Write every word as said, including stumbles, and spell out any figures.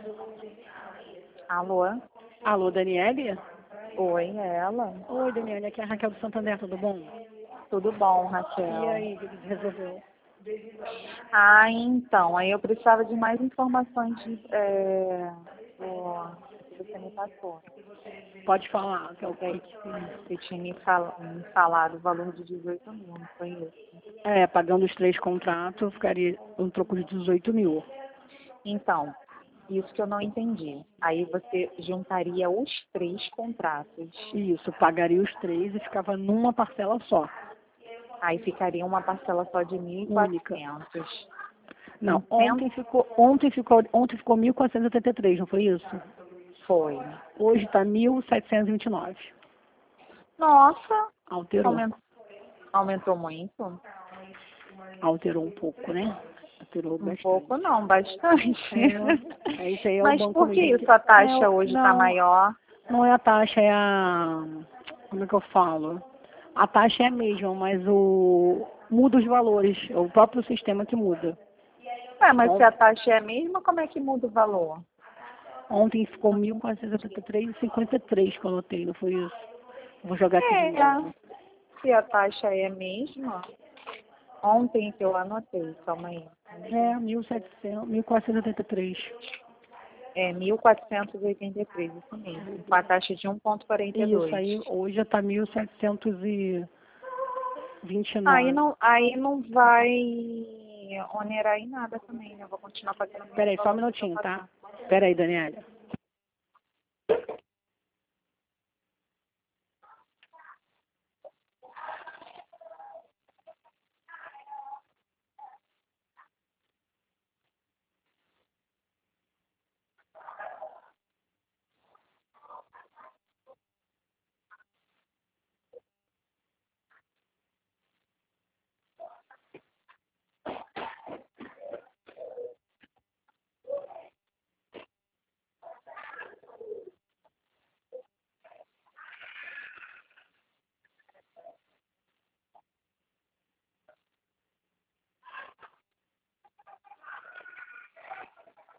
Alô? Alô, Daniele? Oi, é ela? Oi, Daniele, aqui é a Raquel do Santander, tudo bom? Tudo bom, E Raquel? aí, o que você resolveu? Ah, então, aí eu precisava de mais informações é, do que você me passou. Pode falar, que é o Você, que... você tinha me, fal, me falado o valor de dezoito mil, não foi isso? É, pagando os três contratos, ficaria um troco de dezoito mil. Então, isso que eu não entendi. Aí você juntaria os três contratos. Isso, pagaria os três e ficava numa parcela só, Aí ficaria uma parcela só de mil e única. quatrocentos. Não, ontem ficou, ontem ficou, ontem ficou mil quatrocentos e oitenta e três, não foi isso? Foi. Hoje está mil setecentos e vinte e nove. Nossa, Alterou. aumentou, aumentou muito? Alterou um pouco, né? Alterou Um bastante. pouco não, bastante. É, é isso aí, é o Mas banco por que mesmo. isso? A É, taxa o- hoje está não, maior? não é a taxa, é a... Como é que eu falo? A taxa é a mesma, mas o muda os valores. É o próprio sistema que muda. Ué, mas se Ont- a taxa é a mesma, como é que muda o valor? Ontem ficou mil quatrocentos e oitenta e três e cinquenta e três que eu anotei, não foi isso? Vou jogar aqui de É, novo. se a taxa é a mesma, ontem que eu anotei, calma aí. É, mil e setecentos, mil quatrocentos e oitenta e três. É mil quatrocentos e oitenta e três, isso mesmo, com a taxa de um vírgula quarenta e Isso, dois. aí hoje já está mil setecentos e vinte e Aí nove. não, aí não vai onerar em nada também, né? Eu vou continuar pagando o mesmo Peraí, só um valor que eu estou minutinho, tá? pagando. Peraí, Daniela.